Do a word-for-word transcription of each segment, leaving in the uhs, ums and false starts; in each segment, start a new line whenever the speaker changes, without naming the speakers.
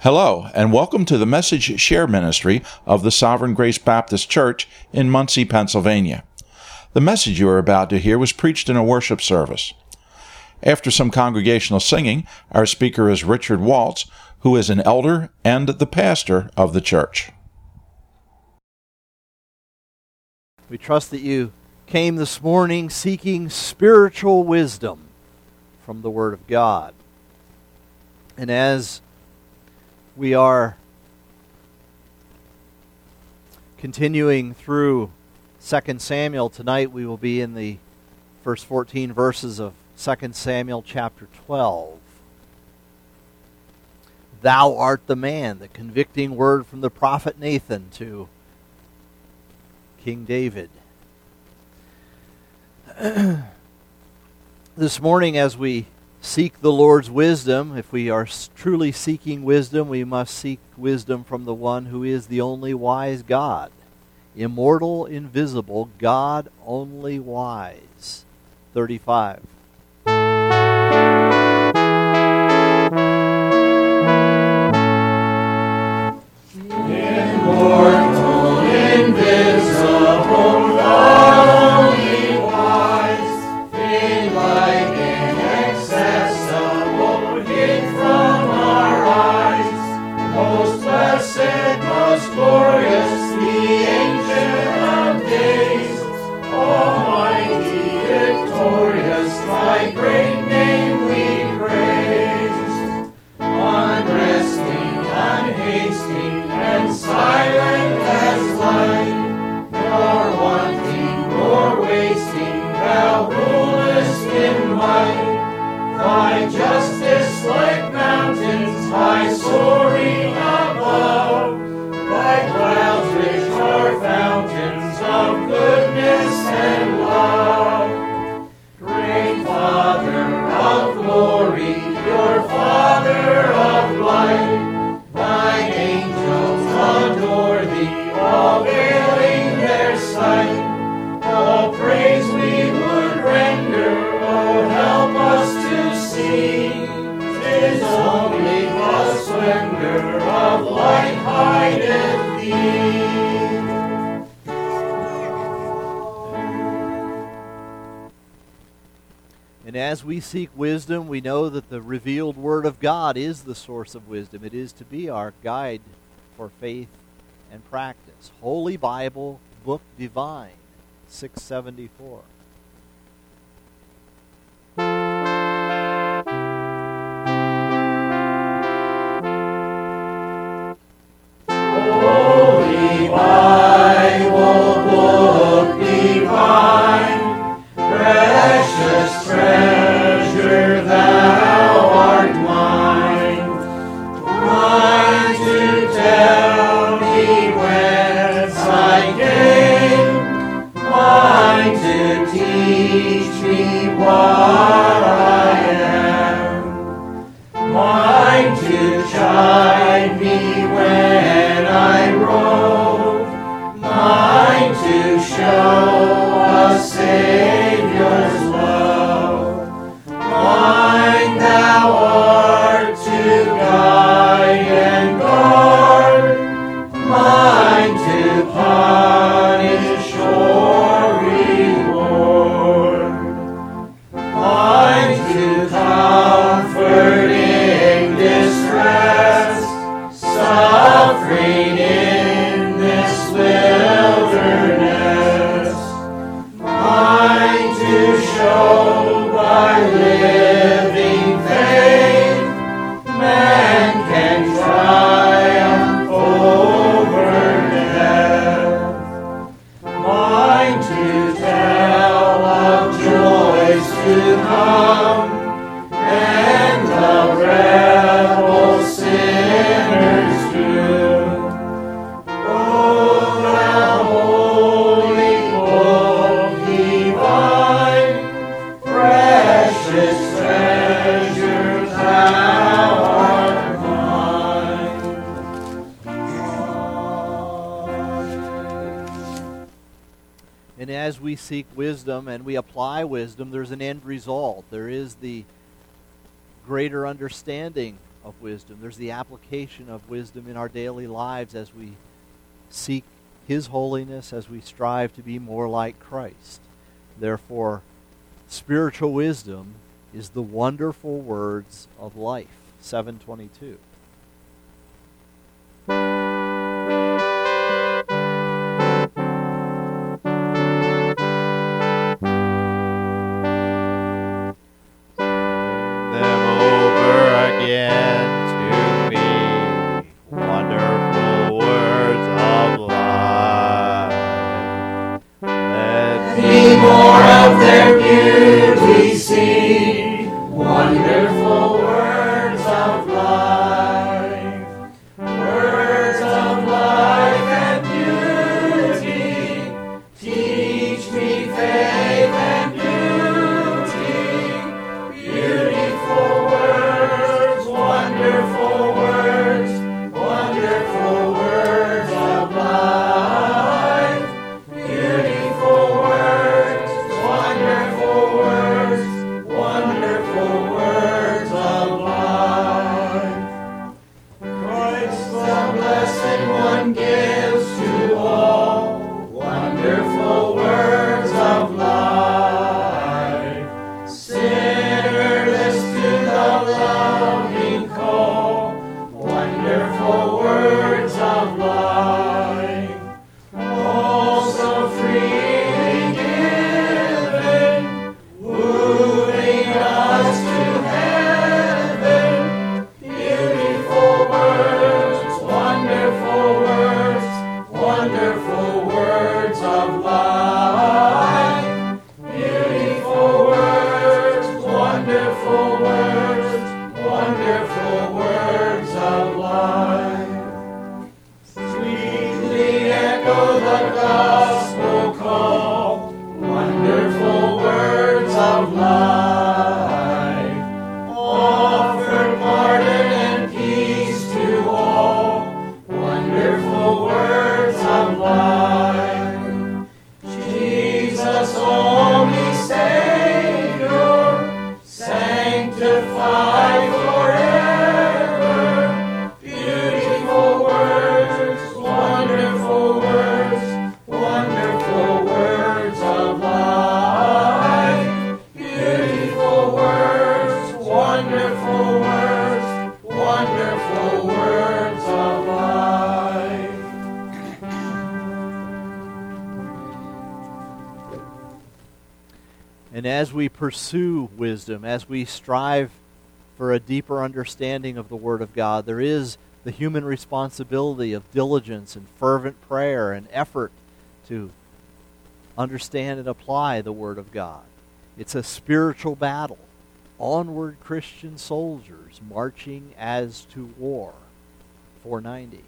Hello, and welcome to the Message Share Ministry of the Sovereign Grace Baptist Church in Muncie, Pennsylvania. The message you are about to hear was preached in a worship service. After some congregational singing, our speaker is Richard Waltz, who is an elder and the pastor of the church.
We trust that you came this morning seeking spiritual wisdom from the Word of God. And as we are continuing through Second Samuel, tonight we will be in the first fourteen verses of Second Samuel chapter twelve. Thou art the man, the convicting word from the prophet Nathan to King David. This morning, as we seek the Lord's wisdom, if we are truly seeking wisdom, we must seek wisdom from the one who is the only wise God. Immortal, invisible, God only wise. thirty-five.
Immortal, invisible, God only wise, in light inaccessible, hid from our eyes. Most blessed, most glorious, the Ancient of Days, Almighty, victorious, thy great name we praise. Unresting, unhasting, and silent as light, nor wanting, nor wasting, thou rulest in might. Thy justice like mountains, high soaring above, thy clouds which are fountains of goodness and love. Great Father of glory, your Father of light, thine angels adore thee, all veiling their sight. All praise we would render, oh help us to see, 'tis only the splendor of light hideth thee.
And as we seek wisdom, we know that the revealed Word of God is the source of wisdom. It is to be our guide for faith and practice. Holy Bible, Book Divine, six seventy-four.
Holy Bible, Book Divine, precious treasure, thou art mine. Mine to tell me whence I came, mine to teach me what I am, mine to chide me when I rove, mine to show a Savior's love. Mine thou art to guide and guard, mine to punish or reward, mine to comfort in distress, suffering in this wilderness, mine to show by living faith man can triumph over death, mine to tell of joys to come and the rebel sinner's doom. Oh, thou holy book divine, precious treasure, thou art mine.
And as we seek wisdom and we apply wisdom, there's an end result. There is the greater understanding of wisdom. There's the application of wisdom in our daily lives as we seek His holiness, as we strive to be more like Christ. Therefore, spiritual wisdom is the wonderful words of life. seven twenty-two. And as we pursue wisdom, as we strive for a deeper understanding of the Word of God, there is the human responsibility of diligence and fervent prayer and effort to understand and apply the Word of God. It's a spiritual battle. Onward, Christian soldiers, marching as to war. four ninety.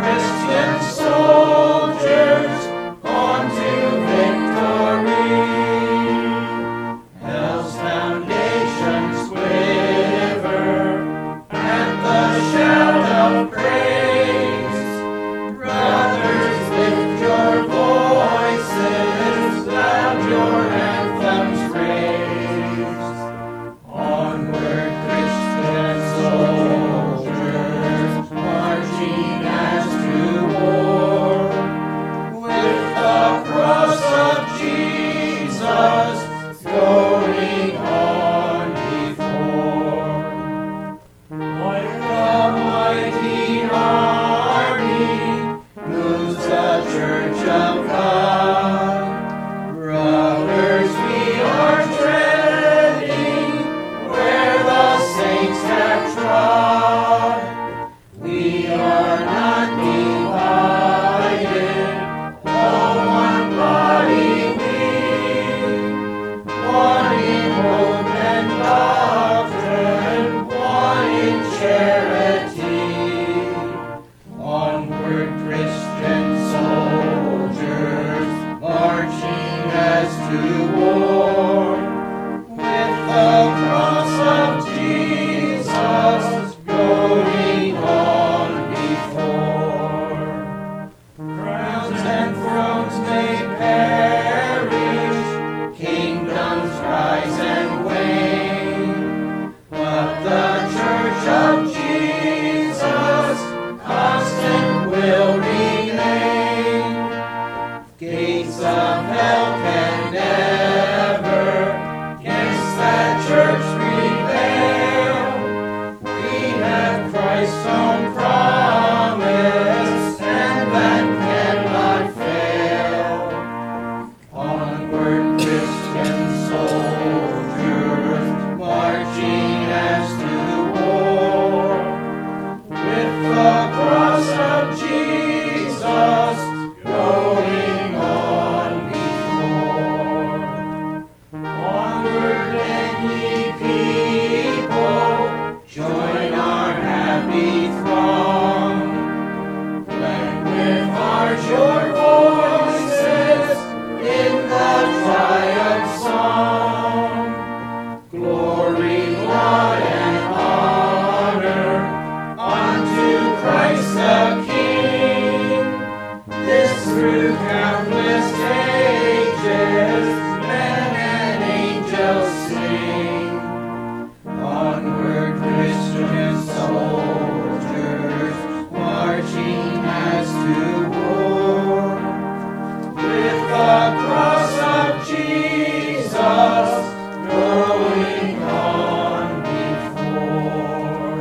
Soldiers on to victory. as to war. With the cross of Jesus going on before. Crowns and thrones may perish, kingdoms rise and wane, but the Church of Jesus constant will remain. Gates of hell can never against that church prevail. We have Christ's own promise, and that cannot fail. Onward, Christian soldiers, marching as to war. With the cross of Jesus going on before. Onward, then, ye people, join our happy throng. Blend with ours your voices in the triumph song. Glory, laud, and honor unto Christ the King. This through countless ages, men and angels sing. Onward, Christian soldiers, marching as to war. With the cross of Jesus going on before.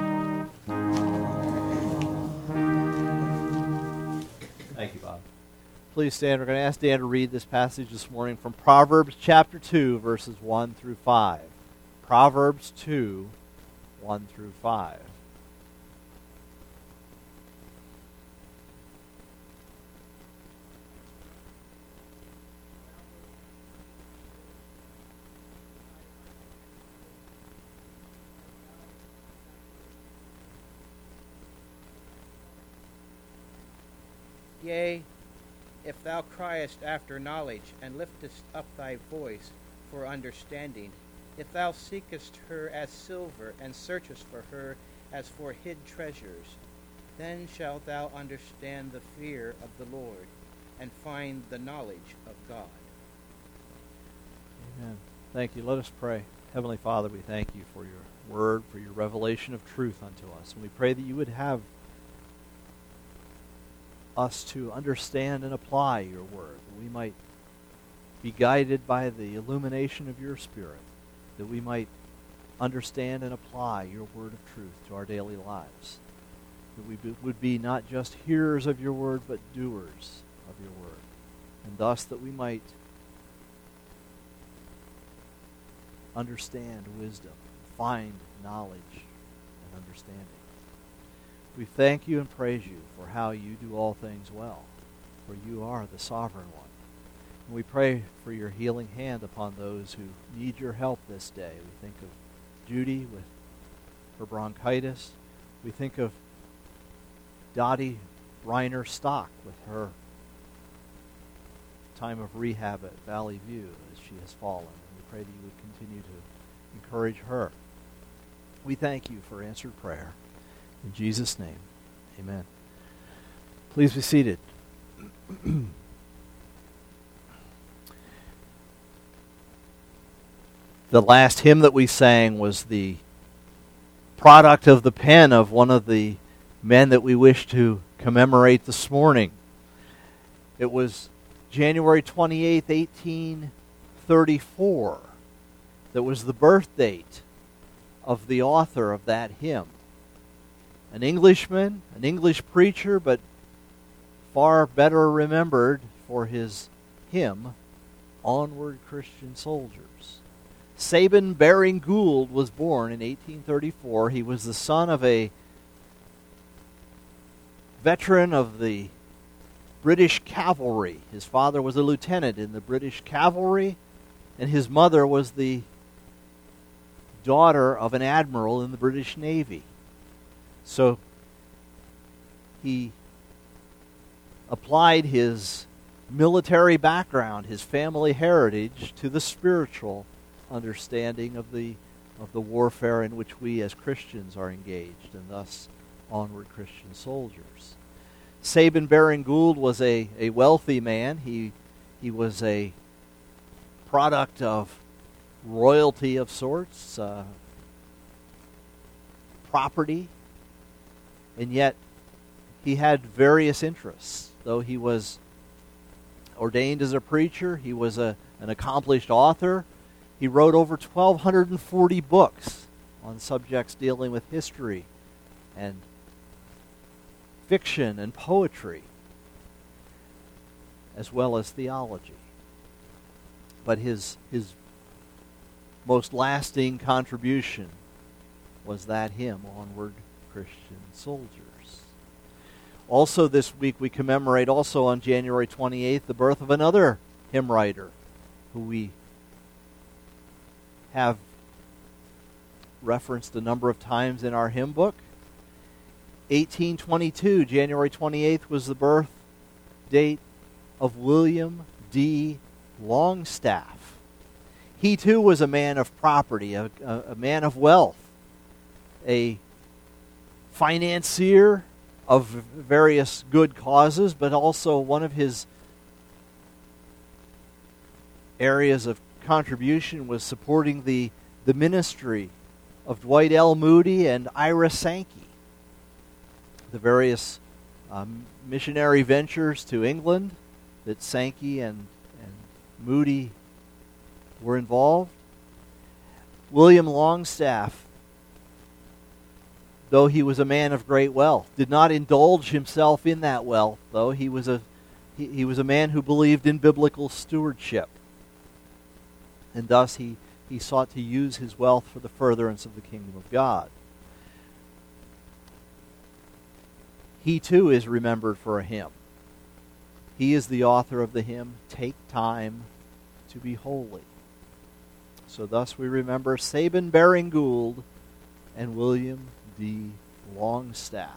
Thank you, Bob. Please stand. We're going to ask Dan to read this passage this morning from Proverbs chapter two, verses one through five. Proverbs two, one through five.
Yea, if thou criest after knowledge, and liftest up thy voice for understanding, if thou seekest her as silver, and searchest for her as for hid treasures, then shalt thou understand the fear of the Lord, and find the knowledge of God.
Amen. Thank you. Let us pray. Heavenly Father, we thank you for your word, for your revelation of truth unto us. And we pray that you would have us to understand and apply your word, that we might be guided by the illumination of your Spirit, that we might understand and apply your word of truth to our daily lives, that we be, would be not just hearers of your word, but doers of your word, and thus that we might understand wisdom, find knowledge and understanding. We thank you and praise you for how you do all things well, for you are the sovereign one. And we pray for your healing hand upon those who need your help this day. We think of Judy with her bronchitis. We think of Dottie Reiner Stock with her time of rehab at Valley View as she has fallen. And we pray that you would continue to encourage her. We thank you for answered prayer. In Jesus' name, amen. Please be seated. The last hymn that we sang was the product of the pen of one of the men that we wish to commemorate this morning. It was January twenty-eighth, eighteen thirty-four. That was the birth date of the author of that hymn. An Englishman, an English preacher, but far better remembered for his hymn, Onward, Christian Soldiers. Sabin Baring Gould was born in eighteen thirty-four. He was the son of a veteran of the British cavalry. His father was a lieutenant in the British cavalry, and his mother was the daughter of an admiral in the British Navy. So he applied his military background, his family heritage, to the spiritual understanding of the of the warfare in which we as Christians are engaged, and thus onward Christian soldiers. Sabin Baring Gould was a, a wealthy man. He he was a product of royalty of sorts, uh, property, and yet he had various interests. Though he was ordained as a preacher, he was a, an accomplished author. He wrote over twelve forty books on subjects dealing with history and fiction and poetry, as well as theology. But his his most lasting contribution was that hymn, Onward Christian Soldiers. Also this week we commemorate, also on January twenty-eighth, the birth of another hymn writer who we have referenced a number of times in our hymn book. eighteen twenty-two, January twenty-eighth, was the birth date of William D. Longstaff. He too was a man of property, a, a, a man of wealth, a financier of various good causes, but also one of his areas of contribution was supporting the, the ministry of Dwight L. Moody and Ira Sankey, the various um, missionary ventures to England that Sankey and, and Moody were involved. William Longstaff, though he was a man of great wealth, did not indulge himself in that wealth, though. He was a he, he was a man who believed in biblical stewardship. And thus he, he sought to use his wealth for the furtherance of the kingdom of God. He too is remembered for a hymn. He is the author of the hymn, Take Time to Be Holy. So thus we remember Sabin Baring Gould and William D. Longstaff.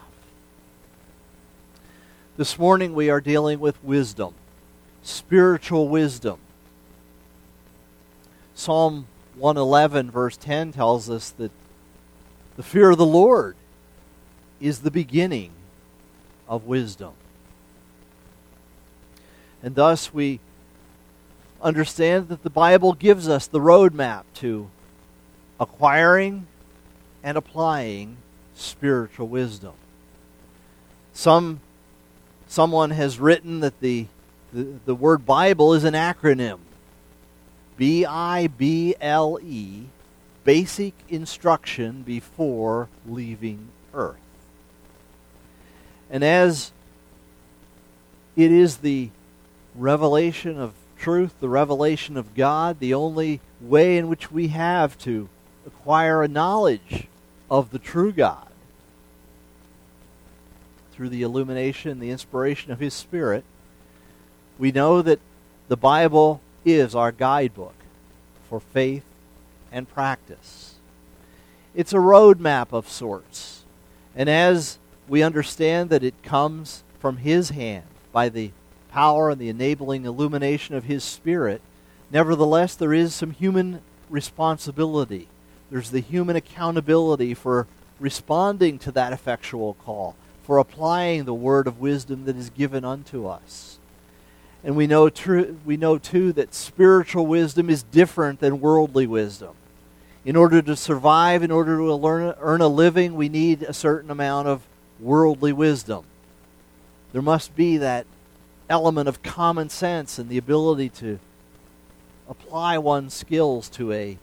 This morning we are dealing with wisdom, spiritual wisdom. Psalm one eleven verse ten tells us that the fear of the Lord is the beginning of wisdom. And thus we understand that the Bible gives us the roadmap to acquiring and applying spiritual wisdom. Some someone has written that the, the, the word Bible is an acronym. B I B L E, basic instruction before leaving earth. And as it is the revelation of truth, the revelation of God, the only way in which we have to acquire a knowledge of the true God through the illumination, the inspiration of His Spirit, we know that the Bible is our guidebook for faith and practice. It's a roadmap of sorts. And as we understand that it comes from His hand by the power and the enabling illumination of His Spirit, nevertheless there is some human responsibility. There's the human accountability for responding to that effectual call, for applying the word of wisdom that is given unto us. And we know, tr- we know too that spiritual wisdom is different than worldly wisdom. In order to survive, in order to learn, earn a living, we need a certain amount of worldly wisdom. There must be that element of common sense and the ability to apply one's skills to a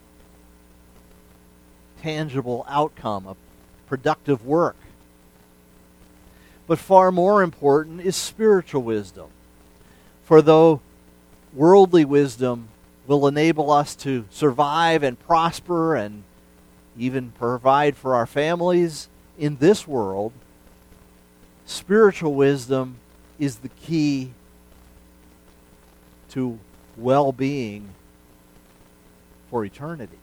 tangible outcome, a productive work. But far more important is spiritual wisdom. For though worldly wisdom will enable us to survive and prosper and even provide for our families in this world, spiritual wisdom is the key to well-being for eternity.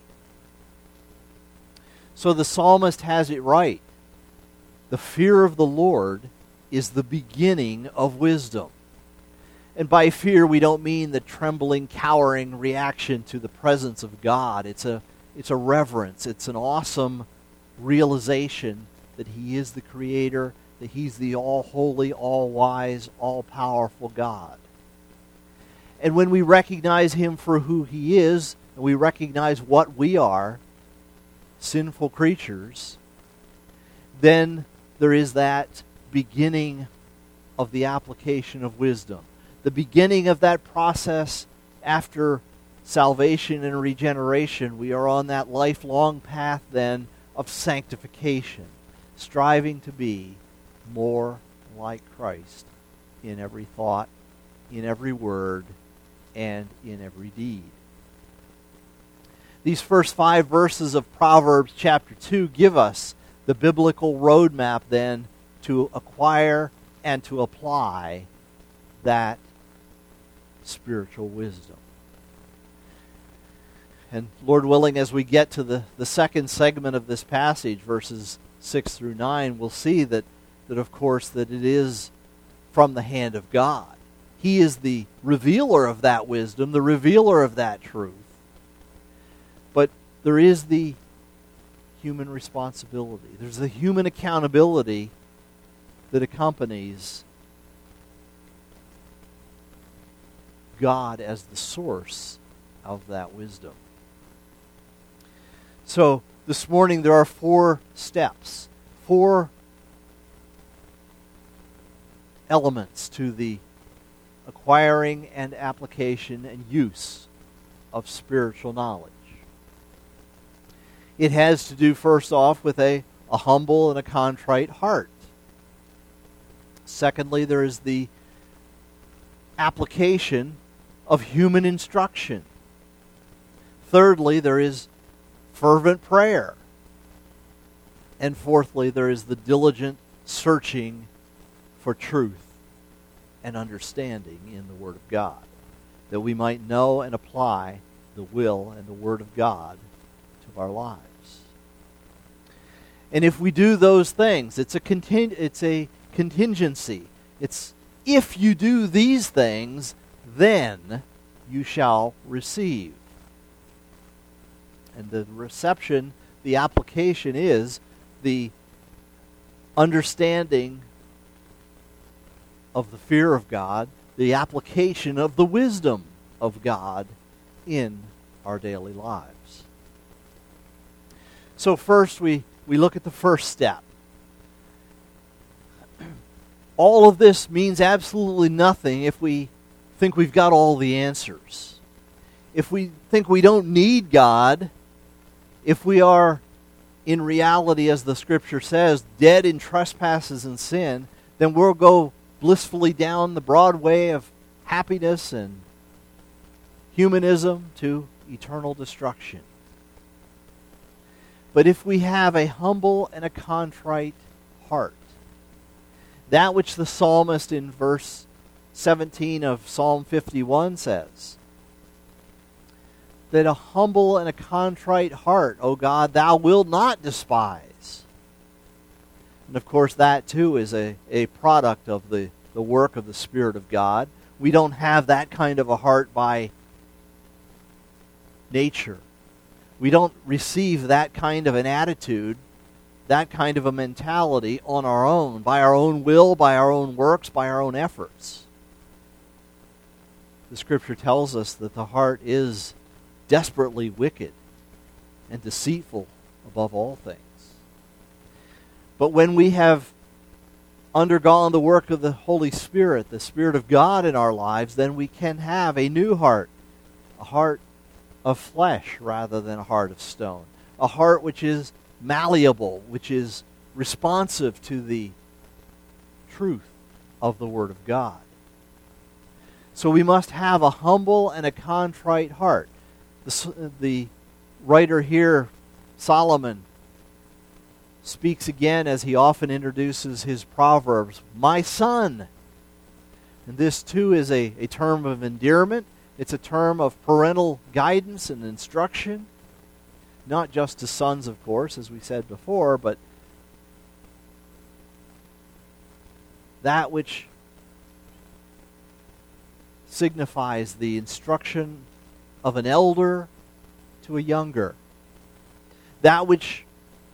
So the psalmist has it right. The fear of the Lord is the beginning of wisdom. And by fear, we don't mean the trembling, cowering reaction to the presence of God. It's a, it's a reverence. It's an awesome realization that He is the Creator, that He's the all-holy, all-wise, all-powerful God. And when we recognize Him for who He is, and we recognize what we are, sinful creatures, then there is that beginning of the application of wisdom. The beginning of that process after salvation and regeneration. We are on that lifelong path then of sanctification, striving to be more like Christ in every thought, in every word, and in every deed. These first five verses of Proverbs chapter two give us the biblical roadmap then to acquire and to apply that spiritual wisdom. And Lord willing, as we get to the, the second segment of this passage, verses six through nine, we'll see that, that of course that it is from the hand of God. He is the revealer of that wisdom, the revealer of that truth. But there is the human responsibility. There's the human accountability that accompanies God as the source of that wisdom. So, this morning there are four steps, four elements to the acquiring and application and use of spiritual knowledge. It has to do first off with a, a humble and a contrite heart. Secondly, there is the application of human instruction. Thirdly, there is fervent prayer. And fourthly, there is the diligent searching for truth and understanding in the Word of God, that we might know and apply the will and the Word of God to our lives. And if we do those things, it's a conting- it's a contingency. It's if you do these things, then you shall receive. And the reception, the application is the understanding of the fear of God, the application of the wisdom of God in our daily lives. So first we, we look at the first step. All of this means absolutely nothing if we think we've got all the answers. If we think we don't need God, if we are in reality, as the Scripture says, dead in trespasses and sin, then we'll go blissfully down the broad way of happiness and humanism to eternal destruction. But if we have a humble and a contrite heart, that which the psalmist in verse seventeen of Psalm fifty-one says, that a humble and a contrite heart, O God, thou wilt not despise. And of course that too is a, a product of the, the work of the Spirit of God. We don't have that kind of a heart by nature. We don't receive that kind of an attitude, that kind of a mentality on our own, by our own will, by our own works, by our own efforts. The Scripture tells us that the heart is desperately wicked and deceitful above all things. But when we have undergone the work of the Holy Spirit, the Spirit of God in our lives, then we can have a new heart, a heart of flesh rather than a heart of stone, a heart which is malleable, which is responsive to the truth of the Word of God. So we must have a humble and a contrite heart. The, the writer here, Solomon, speaks again, as he often introduces his Proverbs, my son. And this too is a, a term of endearment. It's a term of parental guidance and instruction. Not just to sons, of course, as we said before, but that which signifies the instruction of an elder to a younger. That which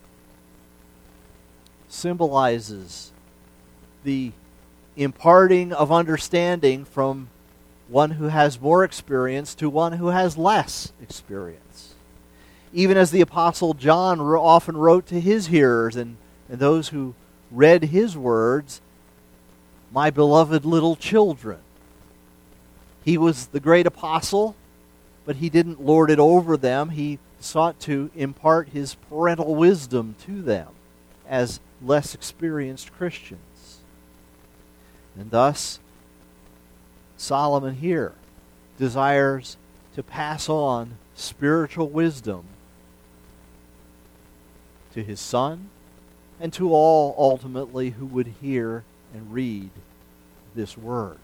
symbolizes the imparting of understanding from one who has more experience to one who has less experience. Even as the Apostle John often wrote to his hearers and, and those who read his words, "My beloved little children." He was the great apostle, but he didn't lord it over them. He sought to impart his parental wisdom to them as less experienced Christians. And thus, Solomon here desires to pass on spiritual wisdom to his son and to all ultimately who would hear and read this word.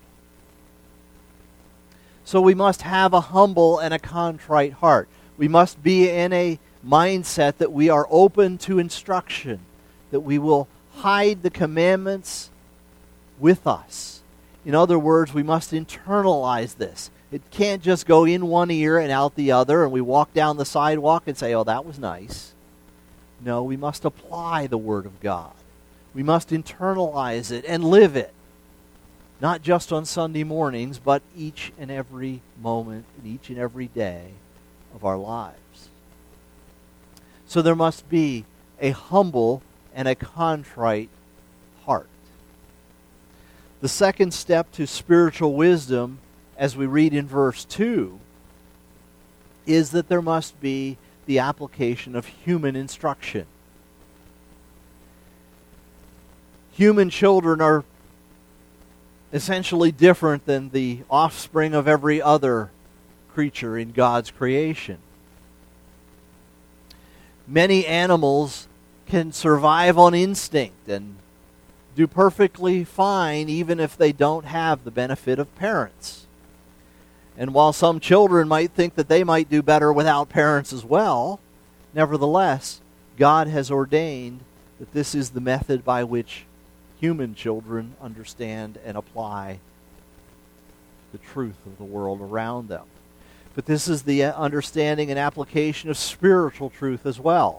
So we must have a humble and a contrite heart. We must be in a mindset that we are open to instruction, that we will hide the commandments with us. In other words, we must internalize this. It can't just go in one ear and out the other, and we walk down the sidewalk and say, "Oh, that was nice." No, we must apply the Word of God. We must internalize it and live it. Not just on Sunday mornings, but each and every moment, each and every day of our lives. So there must be a humble and a contrite heart. The second step to spiritual wisdom, as we read in verse two, is that there must be the application of human instruction. Human children are essentially different than the offspring of every other creature in God's creation. Many animals can survive on instinct and do perfectly fine even if they don't have the benefit of parents. And while some children might think that they might do better without parents as well, nevertheless, God has ordained that this is the method by which human children understand and apply the truth of the world around them. But this is the understanding and application of spiritual truth as well.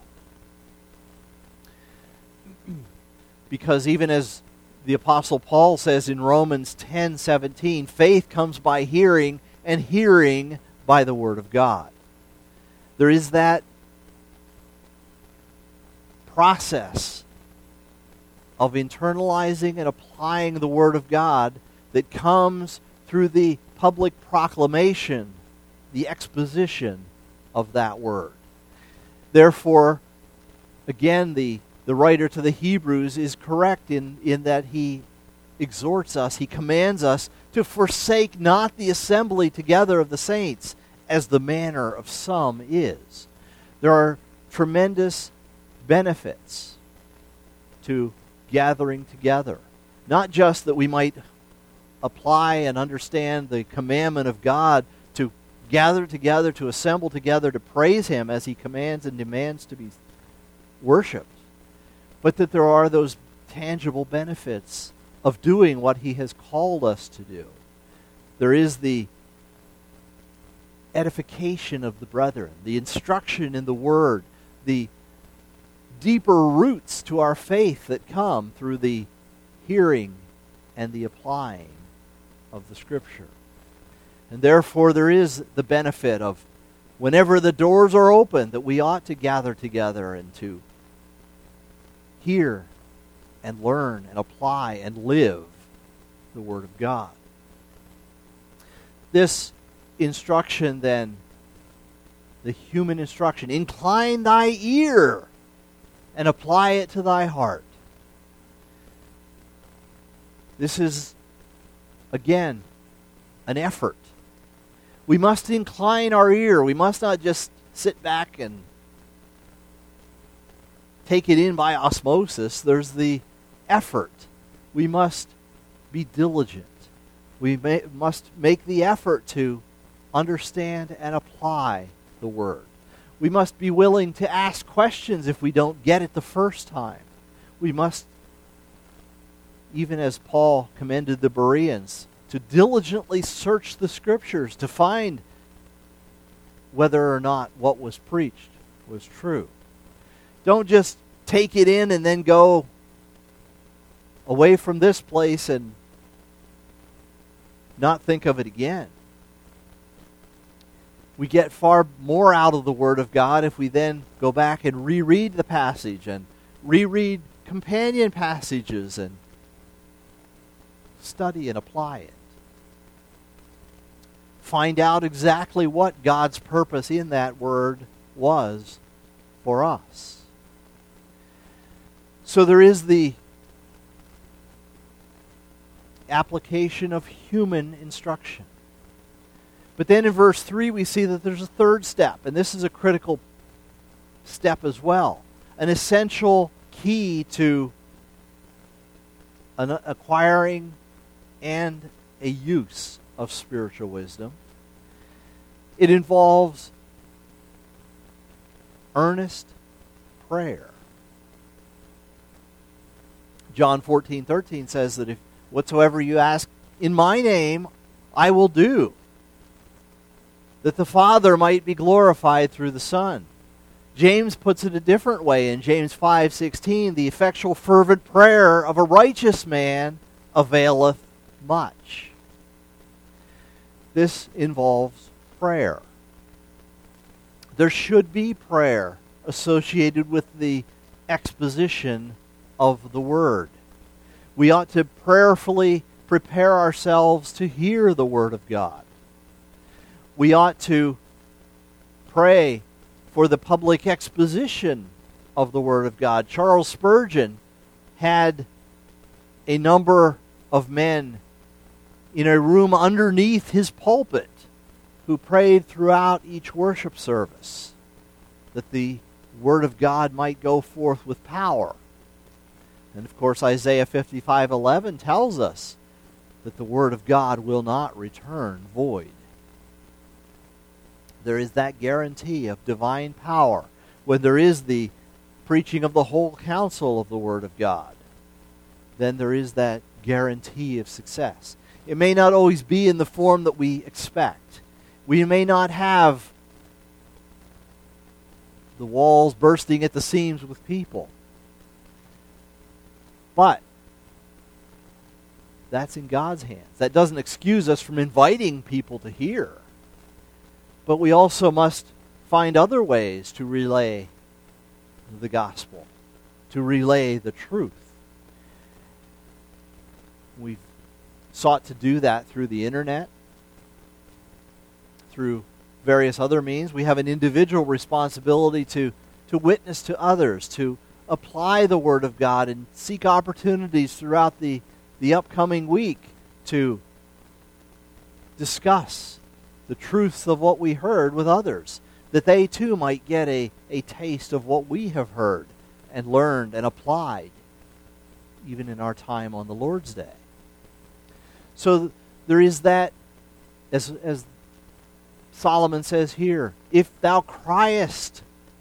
Because even as the Apostle Paul says in Romans ten seventeen, faith comes by hearing, and hearing by the Word of God. There is that process of internalizing and applying the Word of God that comes through the public proclamation, the exposition of that Word. Therefore, again, the, the writer to the Hebrews is correct in, in that he exhorts us, he commands us to forsake not the assembly together of the saints, as the manner of some is. There are tremendous benefits to gathering together. Not just that we might apply and understand the commandment of God to gather together, to assemble together, to praise Him as He commands and demands to be worshipped, but that there are those tangible benefits of doing what He has called us to do. There is the edification of the brethren, the instruction in the Word, the deeper roots to our faith that come through the hearing and the applying of the Scripture. And therefore there is the benefit of whenever the doors are open that we ought to gather together and to hear and learn and apply and live the Word of God. This instruction then, the human instruction, incline thy ear and apply it to thy heart. This is, again, an effort. We must incline our ear. We must not just sit back and take it in by osmosis. There's the effort. We must be diligent. We may, must make the effort to understand and apply the Word. We must be willing to ask questions if we don't get it the first time. We must, even as Paul commended the Bereans, to diligently search the Scriptures to find whether or not what was preached was true. Don't just take it in and then go away from this place and not think of it again. We get far more out of the Word of God if we then go back and reread the passage and reread companion passages and study and apply it. Find out exactly what God's purpose in that Word was for us. So there is the application of human instruction. But then in verse three we see that there's a third step, and this is a critical step as well. An essential key to an acquiring and a use of spiritual wisdom. It involves earnest prayer. John fourteen thirteen says that if whatsoever you ask in my name, I will do, that the Father might be glorified through the Son. James puts it a different way in James five sixteen, the effectual fervent prayer of a righteous man availeth much. This involves prayer. There should be prayer associated with the exposition of the Word. We ought to prayerfully prepare ourselves to hear the Word of God. We ought to pray for the public exposition of the Word of God. Charles Spurgeon had a number of men in a room underneath his pulpit who prayed throughout each worship service that the Word of God might go forth with power. And of course, Isaiah fifty-five eleven tells us that the Word of God will not return void. There is that guarantee of divine power when there is the preaching of the whole counsel of the Word of God. Then there is that guarantee of success. It may not always be in the form that we expect. We may not have the walls bursting at the seams with people. But that's in God's hands. That doesn't excuse us from inviting people to hear. But we also must find other ways to relay the gospel, to relay the truth. We've sought to do that through the internet, through various other means. We have an individual responsibility to, to witness to others, to apply the Word of God and seek opportunities throughout the, the upcoming week to discuss the truths of what we heard with others, that they too might get a, a taste of what we have heard and learned and applied, even in our time on the Lord's Day. So there is that, as, as Solomon says here, if thou criest,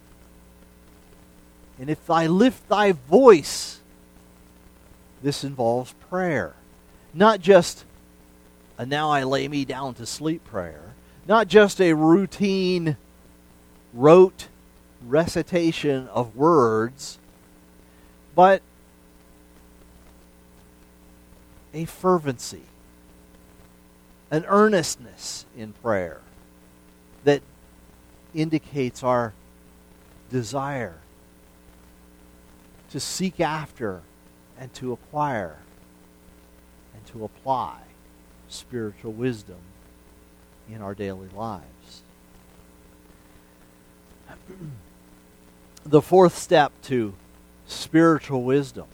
and if I lift thy voice, this involves prayer. Not just a now I lay me down to sleep prayer. Not just a routine, rote recitation of words, but a fervency, an earnestness in prayer that indicates our desire to seek after and to acquire and to apply spiritual wisdom in our daily lives. The fourth step to spiritual wisdom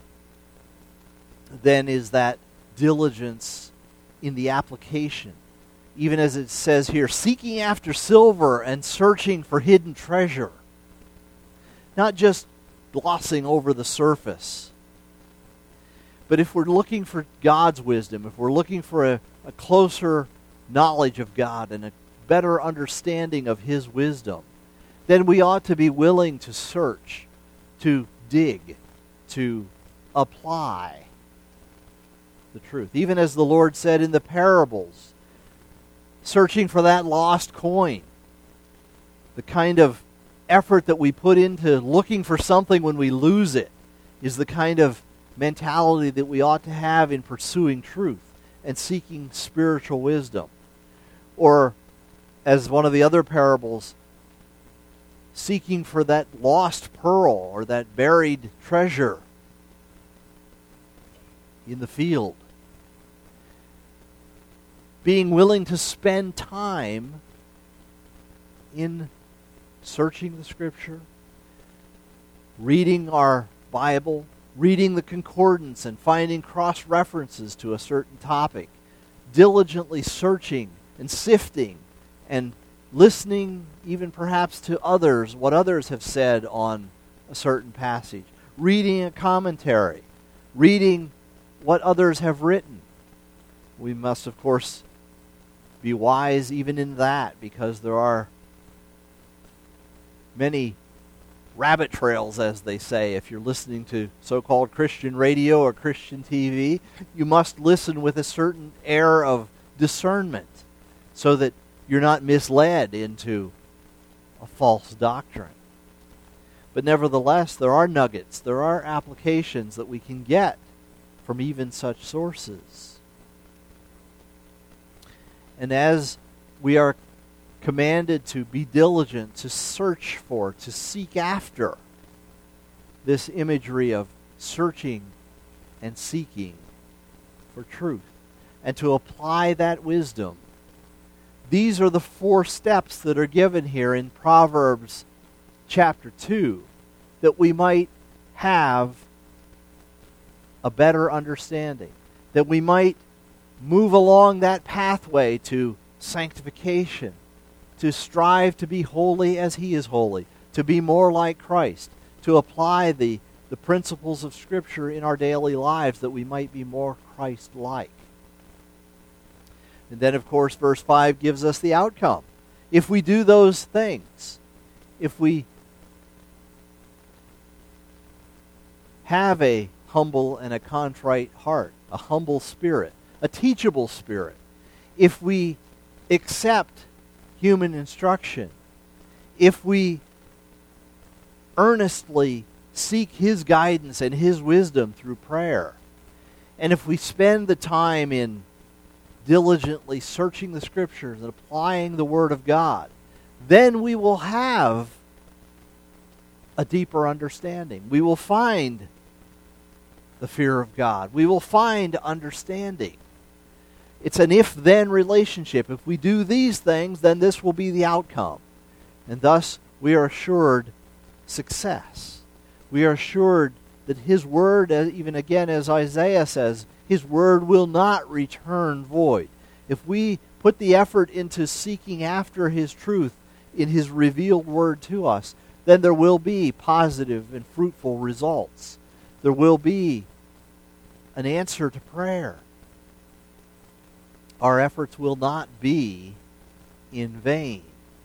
then is that diligence in the application. Even as it says here, seeking after silver and searching for hidden treasure. Not just glossing over the surface. But if we're looking for God's wisdom, if we're looking for a, a closer knowledge of God and a better understanding of His wisdom, then we ought to be willing to search, to dig, to apply the truth. Even as the Lord said in the parables, searching for that lost coin, the kind of effort that we put into looking for something when we lose it is the kind of mentality that we ought to have in pursuing truth and seeking spiritual wisdom. Or, as one of the other parables, seeking for that lost pearl or that buried treasure in the field. Being willing to spend time in searching the Scripture, reading our Bible, reading the concordance and finding cross-references to a certain topic, diligently searching and sifting and listening even perhaps to others, what others have said on a certain passage, reading a commentary, reading what others have written. We must, of course, be wise even in that, because there are many rabbit trails, as they say. If you're listening to so-called Christian radio or Christian T V, you must listen with a certain air of discernment so that you're not misled into a false doctrine. But nevertheless, there are nuggets, there are applications that we can get from even such sources. And as we are commanded to be diligent, to search for, to seek after this imagery of searching and seeking for truth, and to apply that wisdom, these are the four steps that are given here in Proverbs chapter two, that we might have a better understanding, that we might move along that pathway to sanctification, to strive to be holy as He is holy, to be more like Christ, to apply the, the principles of Scripture in our daily lives that we might be more Christ-like. And then, of course, verse five gives us the outcome. If we do those things, if we have a humble and a contrite heart, a humble spirit, a teachable spirit, if we accept human instruction, if we earnestly seek His guidance and His wisdom through prayer, and if we spend the time in diligently searching the Scriptures and applying the Word of God, then we will have a deeper understanding. We will find the fear of God. We will find understanding. It's an if-then relationship. If we do these things, then this will be the outcome. And thus, we are assured success. We are assured that His Word, even again as Isaiah says, His Word will not return void. If we put the effort into seeking after His truth in His revealed Word to us, then there will be positive and fruitful results. There will be an answer to prayer. Our efforts will not be in vain.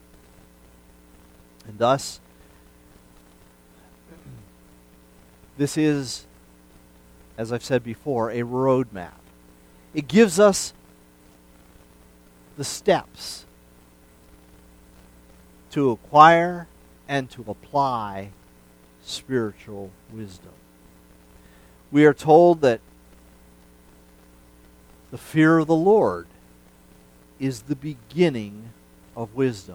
And thus, this is, as I've said before, a roadmap. It gives us the steps to acquire and to apply spiritual wisdom. We are told that the fear of the Lord is the beginning of wisdom.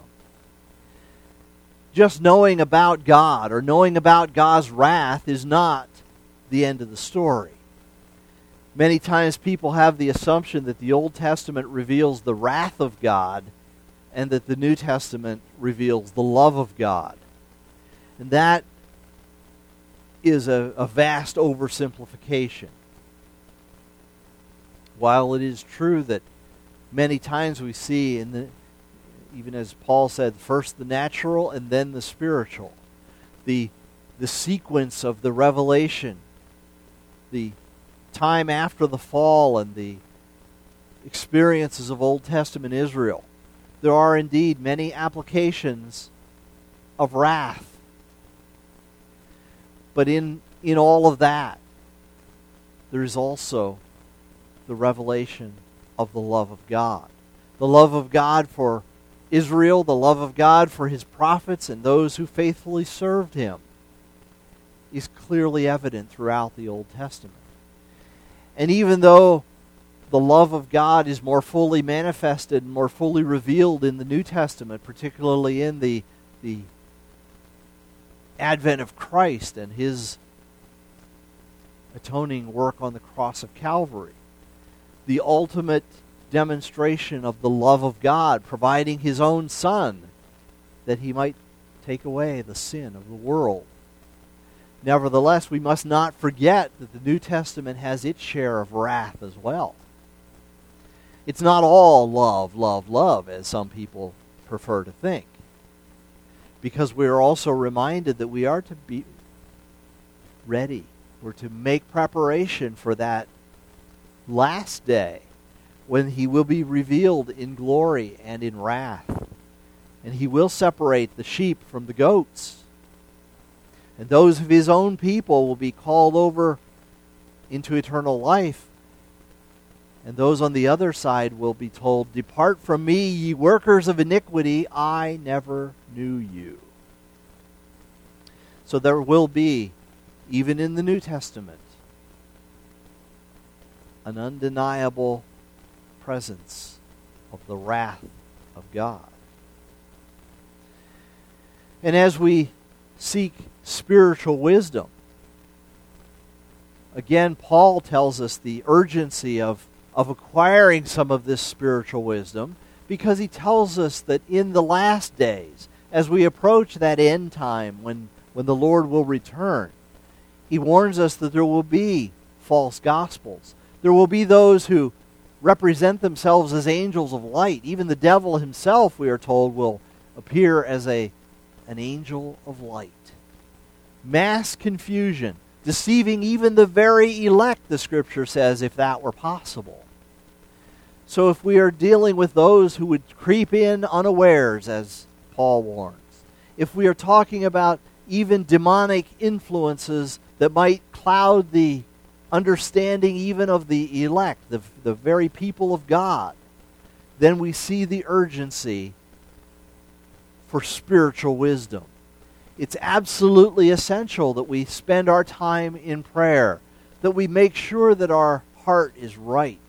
Just knowing about God or knowing about God's wrath is not the end of the story. Many times people have the assumption that the Old Testament reveals the wrath of God and that the New Testament reveals the love of God. And that is a, a vast oversimplification. While it is true that many times we see, in the, even as Paul said, first the natural and then the spiritual, the, the sequence of the revelation, the time after the fall and the experiences of Old Testament Israel, there are indeed many applications of wrath. But in, in all of that, there is also the revelation of the love of God. The love of God for Israel, the love of God for his prophets and those who faithfully served him is clearly evident throughout the Old Testament. And even though the love of God is more fully manifested and more fully revealed in the New Testament, particularly in the, the advent of Christ and his atoning work on the cross of Calvary, the ultimate demonstration of the love of God, providing his own Son that he might take away the sin of the world. Nevertheless, we must not forget that the New Testament has its share of wrath as well. It's not all love, love, love, as some people prefer to think. Because we are also reminded that we are to be ready. We're to make preparation for that last day when he will be revealed in glory and in wrath. And he will separate the sheep from the goats. And those of his own people will be called over into eternal life. And those on the other side will be told, "Depart from me, ye workers of iniquity, I never knew you." So there will be, even in the New Testament, an undeniable presence of the wrath of God. And as we seek spiritual wisdom, again, Paul tells us the urgency of, of acquiring some of this spiritual wisdom, because he tells us that in the last days, as we approach that end time when, when the Lord will return, he warns us that there will be false gospels. There will be those who represent themselves as angels of light. Even the devil himself, we are told, will appear as a, an angel of light. Mass confusion, deceiving even the very elect, the Scripture says, if that were possible. So if we are dealing with those who would creep in unawares, as Paul warns, if we are talking about even demonic influences that might cloud the understanding even of the elect, the, the very people of God, then we see the urgency for spiritual wisdom. It's absolutely essential that we spend our time in prayer, that we make sure that our heart is right,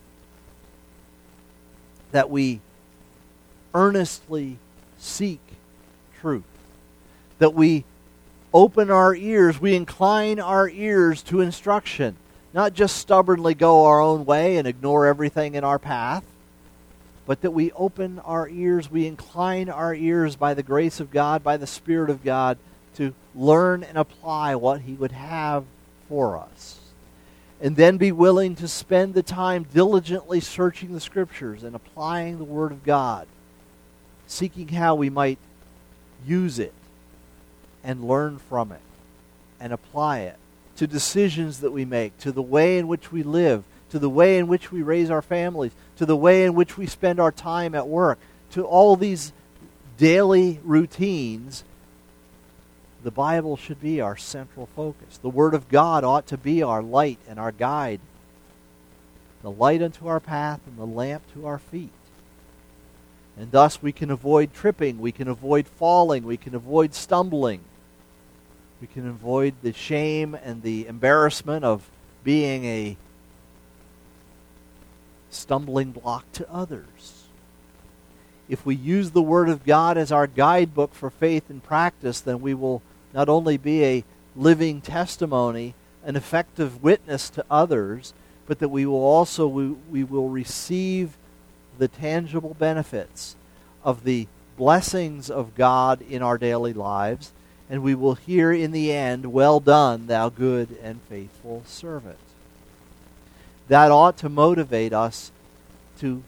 that we earnestly seek truth, that we open our ears, we incline our ears to instruction, not just stubbornly go our own way and ignore everything in our path, but that we open our ears, we incline our ears by the grace of God, by the Spirit of God, to learn and apply what he would have for us. And then be willing to spend the time diligently searching the Scriptures and applying the Word of God, seeking how we might use it and learn from it and apply it to decisions that we make, to the way in which we live, to the way in which we raise our families, to the way in which we spend our time at work, to all these daily routines. The Bible should be our central focus. The Word of God ought to be our light and our guide, the light unto our path and the lamp to our feet. And thus we can avoid tripping, we can avoid falling, we can avoid stumbling. We can avoid the shame and the embarrassment of being a stumbling block to others. If we use the Word of God as our guidebook for faith and practice, then we will not only be a living testimony, an effective witness to others, but that we will also we, we will receive the tangible benefits of the blessings of God in our daily lives, and we will hear in the end, "Well done, thou good and faithful servant." That ought to motivate us to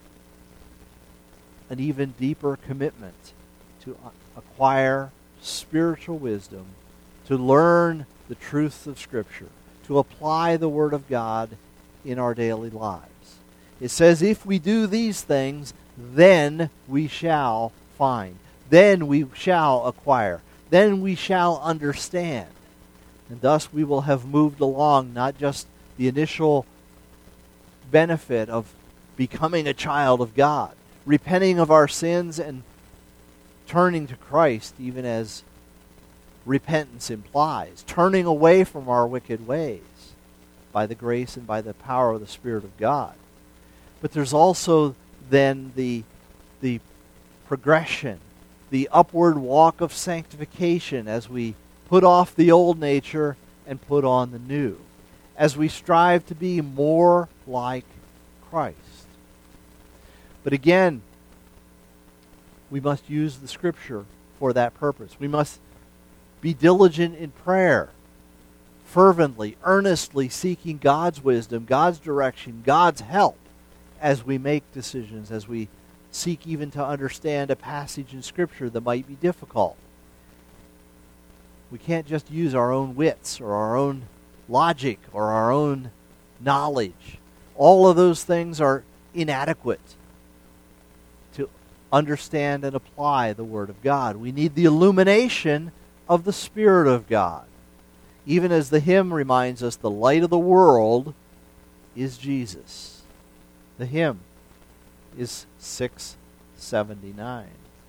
an even deeper commitment to acquire spiritual wisdom, to learn the truths of Scripture, to apply the Word of God in our daily lives. It says, if we do these things, then we shall find. Then we shall acquire. Then we shall understand. And thus we will have moved along not just the initial benefit of becoming a child of God, repenting of our sins and turning to Christ, even as repentance implies, turning away from our wicked ways by the grace and by the power of the Spirit of God. But there's also then the, the progression, the upward walk of sanctification as we put off the old nature and put on the new, as we strive to be more like Christ. But again, we must use the Scripture for that purpose. We must be diligent in prayer, fervently, earnestly seeking God's wisdom, God's direction, God's help as we make decisions, as we seek even to understand a passage in Scripture that might be difficult. We can't just use our own wits or our own logic or our own knowledge. All of those things are inadequate to understand and apply the Word of God. We need the illumination of the Spirit of God. Even as the hymn reminds us, the light of the world is Jesus. The hymn is six seventy-nine.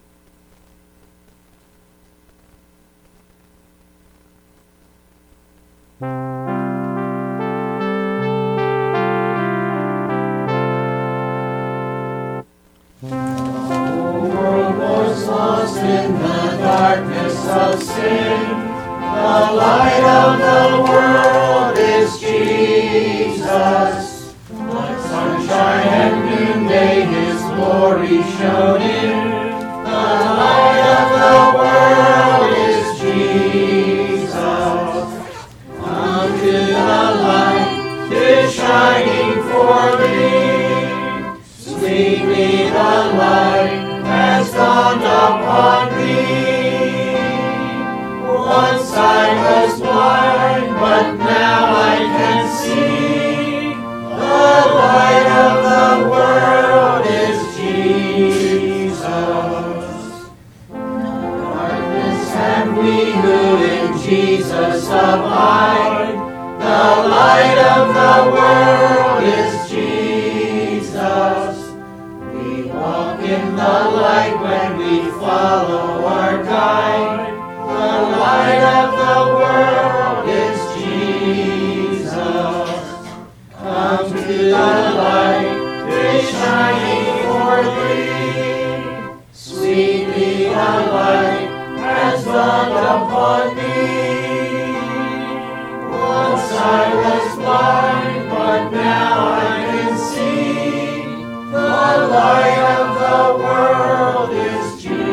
In the darkness of sin, the light of the world is Jesus. Like sunshine and noonday, His glory shone in. The light of the world is Jesus. Come to the light, 'tis shining for thee. Sweetly the light has dawned upon me. Once I was blind, but now I can see. The light of the world is Jesus. Darkness have we who in Jesus abide. The light of the world is Jesus. We walk in the light when we follow our guide. The light of the world is Jesus. Come to the light, 'tis shining for thee. Sweetly the light has dawned upon me. Once I was blind, but now I can see. The light of the world is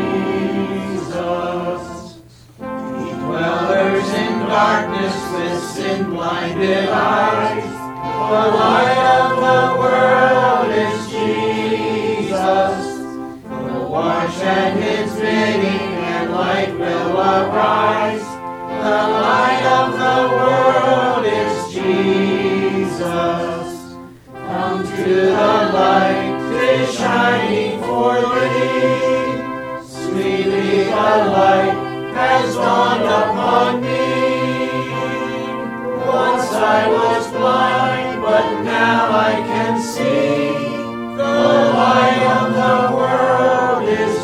Jesus. Ye dwellers in darkness with sin-blinded eyes, the light of the world is Jesus. The wash at His bidding and light will arise. The light of the world is Jesus. Come to the light, 'tis shining for thee. Sweetly the light has dawned upon me. Once I was blind, but now I can see. The light of the world is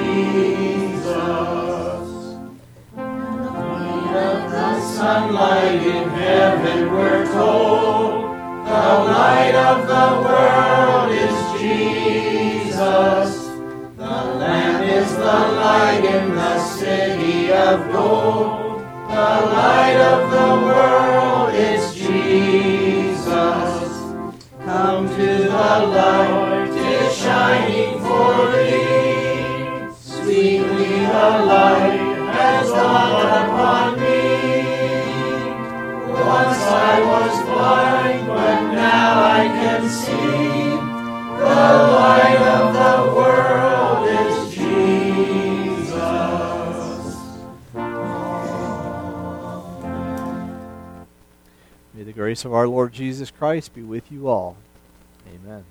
Jesus. The light of the sunlight in heaven we're told. The light of the world is Jesus. The Lamb is the light in the city of gold. The light of the world is Jesus. Come to the light, 'tis shining for thee. Sweetly the light has dawned upon me. Once I was blind, but now I can see. The light of the world is Jesus.
May the grace of our Lord Jesus Christ be with you all. Amen.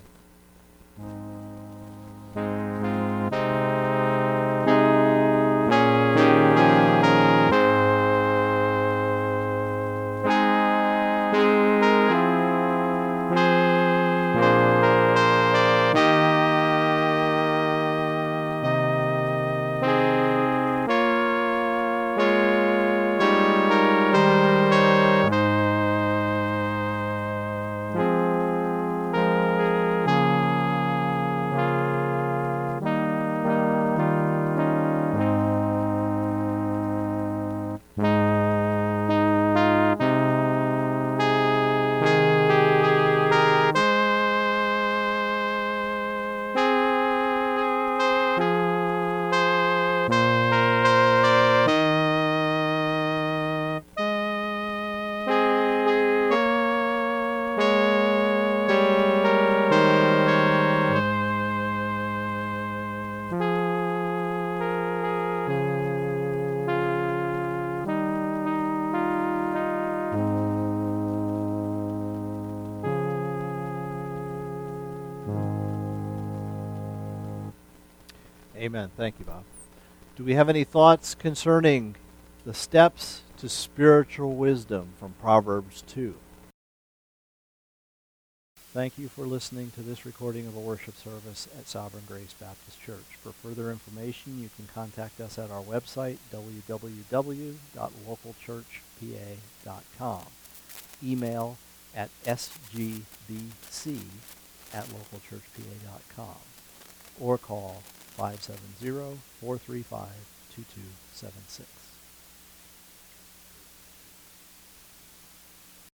Amen. Thank you, Bob. Do we have any thoughts concerning the steps to spiritual wisdom from Proverbs two? Thank you for listening to this recording of a worship service at Sovereign Grace Baptist Church. For further information, you can contact us at our website, w w w dot local church p a dot com. Email at s g b c at local church p a dot com. Or call five seven zero, four three five, two two seven six.